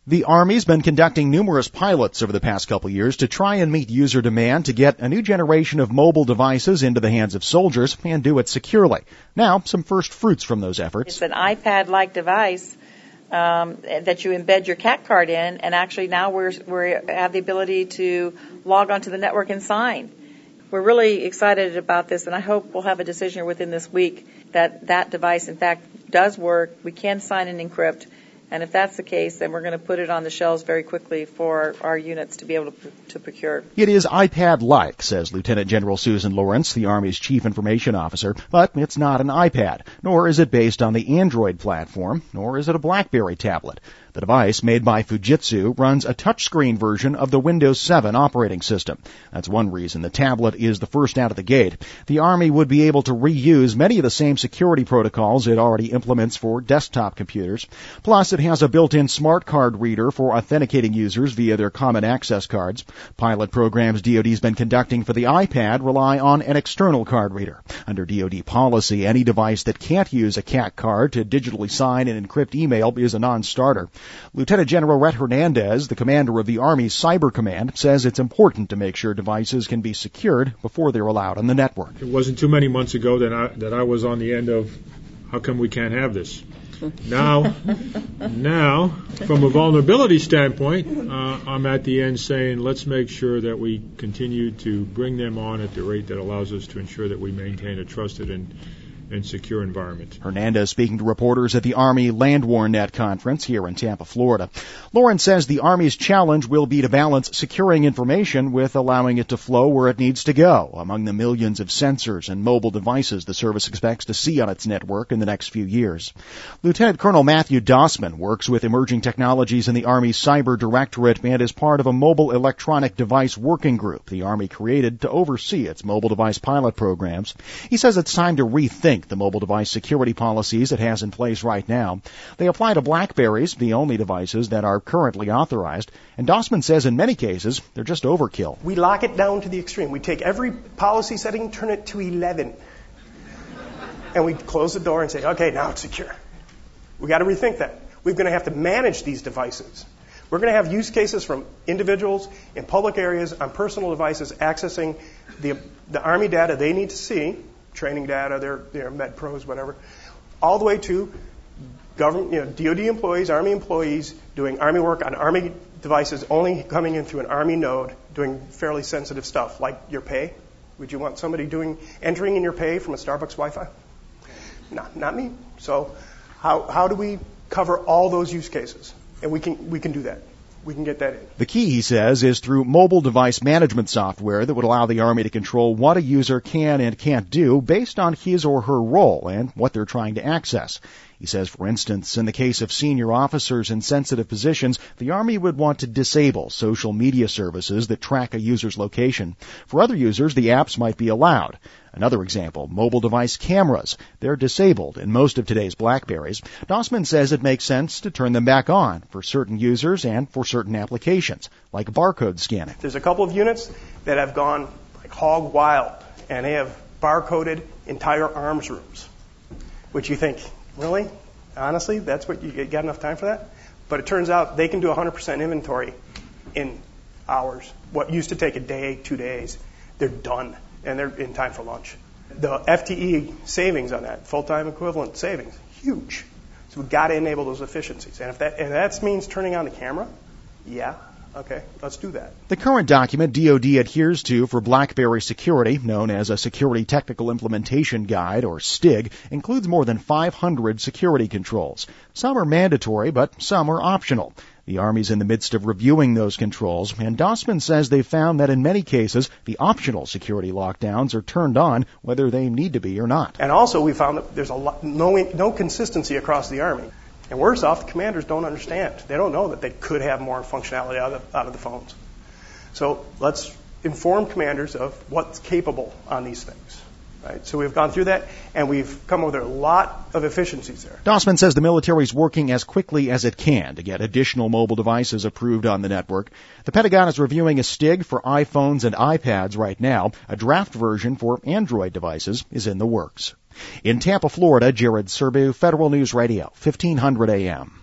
The Army's been conducting numerous pilots over the past couple years to try and meet user demand to get a new generation of mobile devices into the hands of soldiers and do it securely. Now, some first fruits from those efforts. It's an iPad-like device that you embed your CAT card in, and actually now we have the ability to log onto the network and sign. We're really excited about this, and I hope we'll have a decision within this week that device, in fact, does work. We can sign and encrypt. And if that's the case, then we're going to put it on the shelves very quickly for our units to be able to procure. It is iPad-like, says Lieutenant General Susan Lawrence, the Army's Chief Information Officer, but it's not an iPad, nor is it based on the Android platform, nor is it a BlackBerry tablet. The device, made by Fujitsu, runs a touchscreen version of the Windows 7 operating system. That's one reason the tablet is the first out of the gate. The Army would be able to reuse many of the same security protocols it already implements for desktop computers. Plus, it has a built-in smart card reader for authenticating users via their common access cards. Pilot programs DoD's been conducting for the iPad rely on an external card reader. Under DoD policy, any device that can't use a CAT card to digitally sign and encrypt email is a non-starter. Lieutenant General Rhett Hernandez, the commander of the Army's Cyber Command, says it's important to make sure devices can be secured before they're allowed on the network. It wasn't too many months ago that I was on the end of, how come we can't have this? Now, from a vulnerability standpoint, I'm at the end saying let's make sure that we continue to bring them on at the rate that allows us to ensure that we maintain a trusted and secure environment. Hernandez speaking to reporters at the Army Land War Net conference here in Tampa, Florida. Lawrence says the Army's challenge will be to balance securing information with allowing it to flow where it needs to go among the millions of sensors and mobile devices the service expects to see on its network in the next few years. Lieutenant Colonel Matthew Dossman works with emerging technologies in the Army's Cyber Directorate and is part of a mobile electronic device working group the Army created to oversee its mobile device pilot programs. He says it's time to rethink the mobile device security policies it has in place right now. They apply to BlackBerries, the only devices that are currently authorized, and Dossman says in many cases they're just overkill. We lock it down to the extreme. We take every policy setting, turn it to 11, and we close the door and say, okay, now it's secure. We got to rethink that. We're going to have to manage these devices. We're going to have use cases from individuals in public areas on personal devices accessing the Army data they need to see, training data, their med pros, whatever, all the way to government, DoD employees, Army employees doing Army work on Army devices only coming in through an Army node doing fairly sensitive stuff like your pay. Would you want somebody entering in your pay from a Starbucks Wi-Fi? No, not me. So how do we cover all those use cases? And we can do that. We can get that in. The key, he says, is through mobile device management software that would allow the Army to control what a user can and can't do based on his or her role and what they're trying to access. He says, for instance, in the case of senior officers in sensitive positions, the Army would want to disable social media services that track a user's location. For other users, the apps might be allowed. Another example, mobile device cameras. They're disabled in most of today's BlackBerries. Dossman says it makes sense to turn them back on for certain users and for certain applications, like barcode scanning. There's a couple of units that have gone like hog wild, and they have barcoded entire arms rooms, which you think, really? Honestly, that's what you got enough time for that? But it turns out they can do 100% inventory in hours. What used to take a day, 2 days, they're done, and they're in time for lunch. The FTE savings on that, full-time equivalent savings, huge. So we've got to enable those efficiencies. And if that means turning on the camera, yeah, okay, let's do that. The current document DoD adheres to for BlackBerry security, known as a Security Technical Implementation Guide, or STIG, includes more than 500 security controls. Some are mandatory, but some are optional. The Army's in the midst of reviewing those controls, and Dossman says they've found that in many cases, the optional security lockdowns are turned on whether they need to be or not. And also we found that there's no consistency across the Army. And worse off, the commanders don't understand. They don't know that they could have more functionality out of the phones. So let's inform commanders of what's capable on these things. Right? So we've gone through that, and we've come up with a lot of efficiencies there. Dossman says the military is working as quickly as it can to get additional mobile devices approved on the network. The Pentagon is reviewing a STIG for iPhones and iPads right now. A draft version for Android devices is in the works. In Tampa, Florida, Jared Serbu, Federal News Radio, 1500 AM.